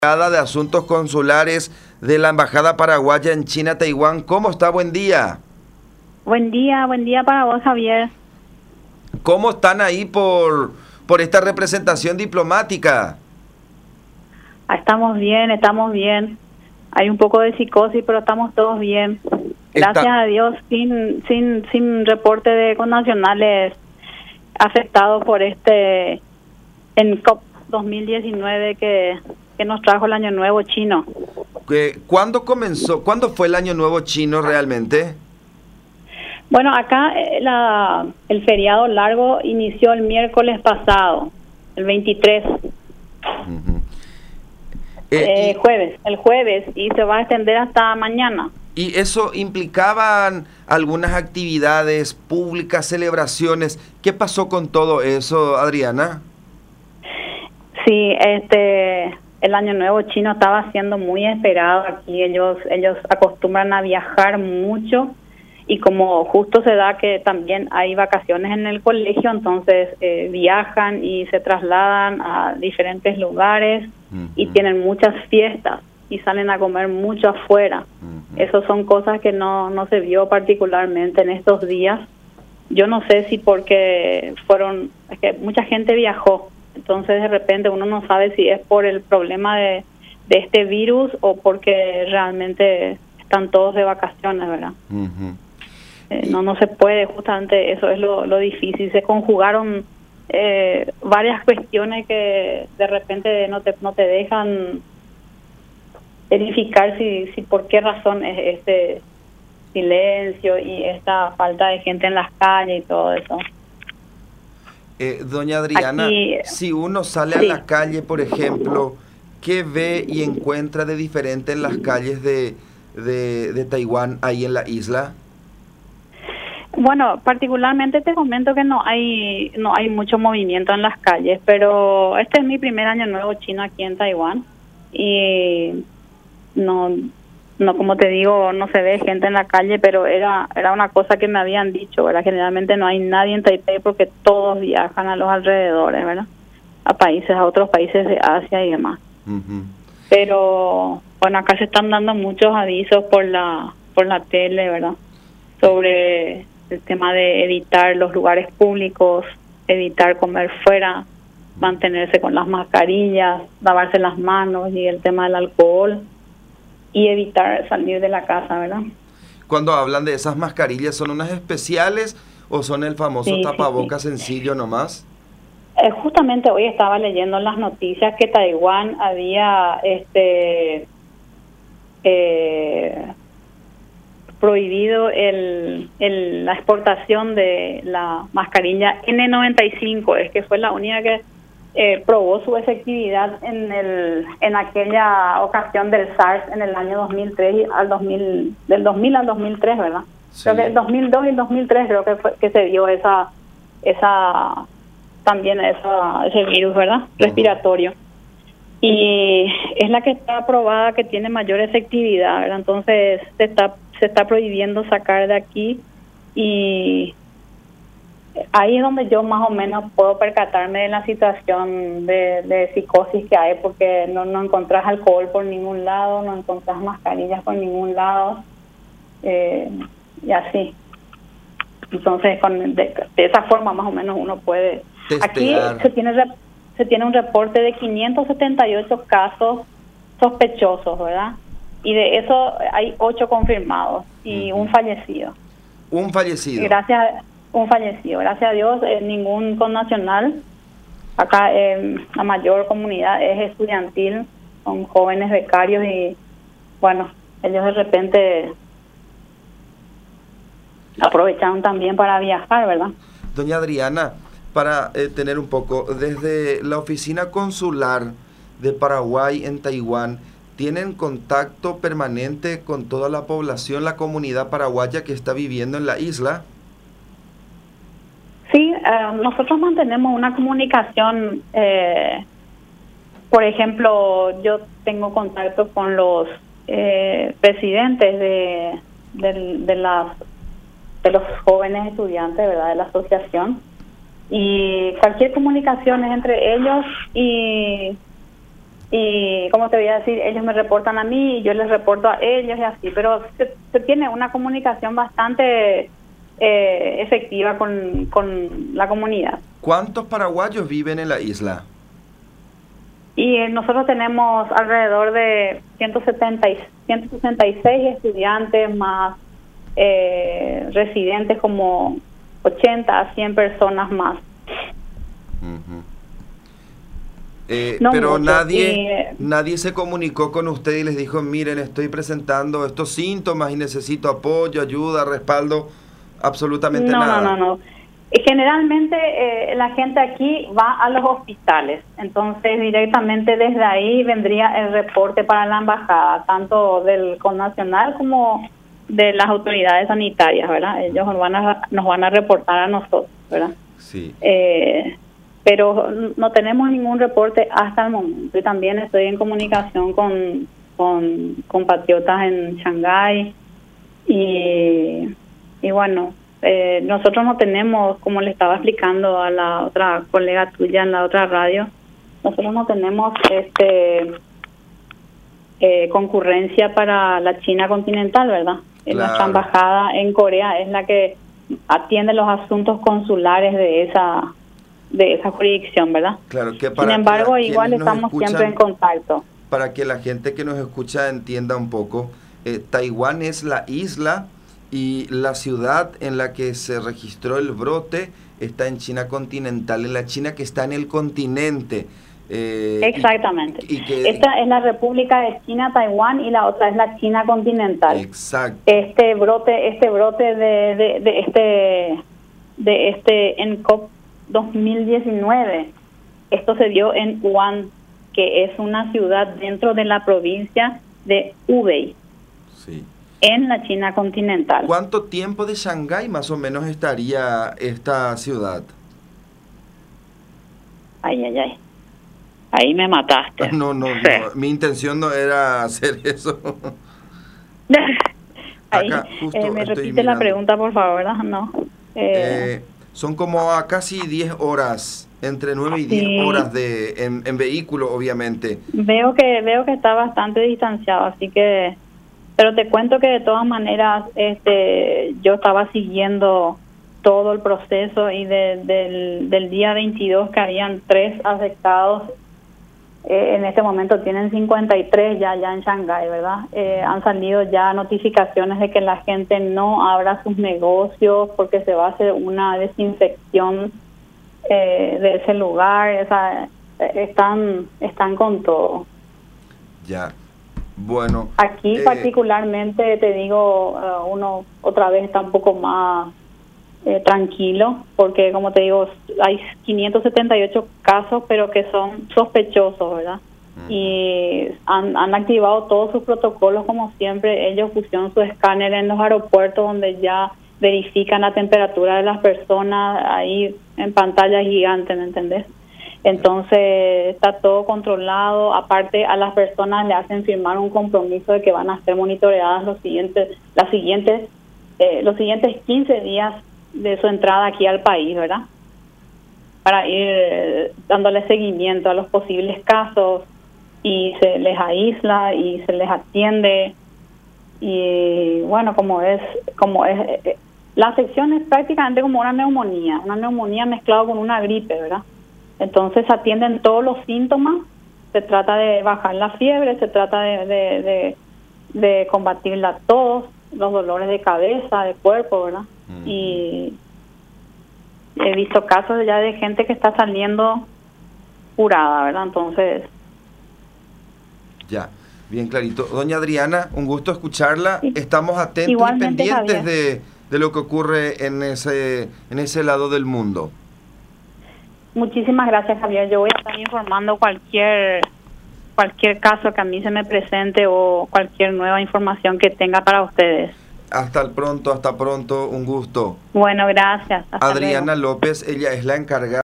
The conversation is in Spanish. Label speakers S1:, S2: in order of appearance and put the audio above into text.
S1: De Asuntos Consulares de la Embajada Paraguaya en China, Taiwán. ¿Cómo está? Buen día.
S2: Buen día para vos, Javier.
S1: ¿Cómo están ahí por esta representación diplomática?
S2: Estamos bien. Hay un poco de psicosis, pero estamos todos bien. Gracias a Dios, sin reporte de connacionales afectados por en COP 2019 que nos trajo el Año Nuevo Chino.
S1: ¿Cuándo comenzó? ¿Cuándo fue el Año Nuevo Chino realmente?
S2: Bueno, acá el feriado largo inició el miércoles pasado, el 23. El jueves, y se va a extender hasta mañana.
S1: ¿Y eso implicaban algunas actividades públicas, celebraciones? ¿Qué pasó con todo eso, Adriana?
S2: Sí, el Año Nuevo Chino estaba siendo muy esperado aquí. Ellos acostumbran a viajar mucho, y como justo se da que también hay vacaciones en el colegio, entonces viajan y se trasladan a diferentes lugares y tienen muchas fiestas y salen a comer mucho afuera. Esas son cosas que no se vio particularmente en estos días. Yo no sé si porque es que mucha gente viajó, entonces de repente uno no sabe si es por el problema de este virus o porque realmente están todos de vacaciones, ¿verdad? No se puede, justamente eso es lo difícil. Se conjugaron varias cuestiones que de repente no te dejan verificar si por qué razón es este silencio y esta falta de gente en las calles y todo eso.
S1: Doña Adriana,
S2: aquí,
S1: si uno sale a la calle, por ejemplo, ¿qué ve y encuentra de diferente en las calles de Taiwán, ahí en la isla?
S2: Bueno, particularmente te comento que no hay mucho movimiento en las calles, pero este es mi primer Año Nuevo Chino aquí en Taiwán y no como te digo, no se ve gente en la calle, pero era una cosa que me habían dicho, ¿verdad? Generalmente no hay nadie en Taipei porque todos viajan a los alrededores, ¿verdad? A otros países de Asia y demás. Pero bueno, acá se están dando muchos avisos por la tele, ¿verdad? Sobre el tema de evitar los lugares públicos, evitar comer fuera, mantenerse con las mascarillas, lavarse las manos y el tema del alcohol y evitar salir de la casa, ¿verdad?
S1: Cuando hablan de esas mascarillas, ¿son unas especiales o son el famoso tapabocas sencillo nomás?
S2: Justamente hoy estaba leyendo en las noticias que Taiwán había prohibido la exportación de la mascarilla N95, es que fue la única que probó su efectividad en aquella ocasión del SARS en el año 2003 del 2000 al 2003, ¿verdad? Sí. Creo que el 2002 y el 2003 creo que se dio ese virus, ¿verdad? Respiratorio. Y es la que está aprobada que tiene mayor efectividad, ¿verdad? Entonces se está prohibiendo sacar de aquí, y ahí es donde yo más o menos puedo percatarme de la situación de psicosis que hay, porque no encontrás alcohol por ningún lado, no encontrás mascarillas por ningún lado, y así. Entonces de esa forma más o menos uno puede testear. Aquí se tiene un reporte de 578 casos sospechosos, ¿verdad? Y de eso hay 8 confirmados y un fallecido.
S1: Un fallecido.
S2: Un fallecido. Gracias a Dios, ningún connacional. Acá la mayor comunidad es estudiantil, son jóvenes becarios y, bueno, ellos de repente aprovecharon también para viajar, ¿verdad?
S1: Doña Adriana, para tener un poco, desde la oficina consular de Paraguay en Taiwán, ¿tienen contacto permanente con toda la población, la comunidad paraguaya que está viviendo en la isla?
S2: Sí, nosotros mantenemos una comunicación. Por ejemplo, yo tengo contacto con los presidentes de los jóvenes estudiantes, ¿verdad? De la asociación, y cualquier comunicación es entre ellos y y como te voy a decir, ellos me reportan a mí y yo les reporto a ellos y así, pero se tiene una comunicación bastante efectiva con la comunidad.
S1: ¿Cuántos paraguayos viven en la isla?
S2: Y nosotros tenemos alrededor de 166 estudiantes más residentes, como 80 a 100 personas más.
S1: Uh-huh.
S2: No
S1: pero
S2: mucho,
S1: nadie se comunicó con usted y les dijo, miren, estoy presentando estos síntomas y necesito apoyo, ayuda, respaldo, absolutamente nada.
S2: No. Generalmente la gente aquí va a los hospitales, entonces directamente desde ahí vendría el reporte para la embajada, tanto del connacional como de las autoridades sanitarias, ¿verdad? Ellos nos van a reportar a nosotros, ¿verdad?
S1: Sí.
S2: Pero no tenemos ningún reporte hasta el momento. Y también estoy en comunicación con compatriotas en Shanghái y bueno, nosotros no tenemos, como le estaba explicando a la otra colega tuya en la otra radio, nosotros no tenemos concurrencia para la China continental, ¿verdad?
S1: Claro.
S2: Nuestra embajada en Corea es la que atiende los asuntos consulares de esa jurisdicción, ¿verdad?
S1: Claro, que
S2: sin embargo, igual estamos siempre en contacto.
S1: Para que la gente que nos escucha entienda un poco, Taiwán es la isla y la ciudad en la que se registró el brote está en China continental, en la China que está en el continente.
S2: Exactamente. Esta es la República de China, Taiwán, y la otra es la China continental.
S1: Exacto.
S2: Este brote de ENCOP 2019, esto se dio en Wuhan, que es una ciudad dentro de la provincia de Hubei,
S1: sí,
S2: en la China continental.
S1: ¿Cuánto tiempo de Shanghái más o menos estaría esta ciudad?
S2: Ay. Ahí me mataste.
S1: No, mi intención no era hacer eso.
S2: Acá, me repite la pregunta, por favor, ¿verdad? No.
S1: Son como a casi 10 horas, entre 9 y 10 horas en vehículo, obviamente.
S2: Veo que está bastante distanciado, así que... Pero te cuento que de todas maneras yo estaba siguiendo todo el proceso y del día 22 que habían 3 afectados, en este momento tienen 53 ya en Shanghái, ¿verdad? Han salido ya notificaciones de que la gente no abra sus negocios porque se va a hacer una desinfección de ese lugar. O sea, están con todo.
S1: Ya. Bueno.
S2: Aquí particularmente, te digo, uno otra vez está un poco más tranquilo, porque como te digo, hay 578 casos, pero que son sospechosos, ¿verdad? Y han activado todos sus protocolos como siempre. Ellos pusieron su escáner en los aeropuertos donde ya verifican la temperatura de las personas ahí en pantalla gigante, ¿me entendés? Entonces está todo controlado. Aparte, a las personas le hacen firmar un compromiso de que van a ser monitoreadas los siguientes 15 días de su entrada aquí al país, ¿verdad? Para ir dándole seguimiento a los posibles casos, y se les aísla y se les atiende. Y bueno, como es la afección es prácticamente como una neumonía mezclada con una gripe, ¿verdad? Entonces atienden todos los síntomas. Se trata de bajar la fiebre, se trata de combatir la tos, los dolores de cabeza, de cuerpo, ¿verdad? Y he visto casos ya de gente que está saliendo curada, ¿verdad? Entonces...
S1: Ya, bien clarito. Doña Adriana, un gusto escucharla. Sí. Estamos atentos
S2: Igualmente,
S1: y pendientes
S2: Javier,
S1: de lo que ocurre en ese lado del mundo.
S2: Muchísimas gracias, Javier. Yo voy a estar informando cualquier caso que a mí se me presente o cualquier nueva información que tenga para ustedes.
S1: Hasta pronto, un gusto.
S2: Bueno, gracias.
S1: Hasta Adriana luego. López, ella es la encargada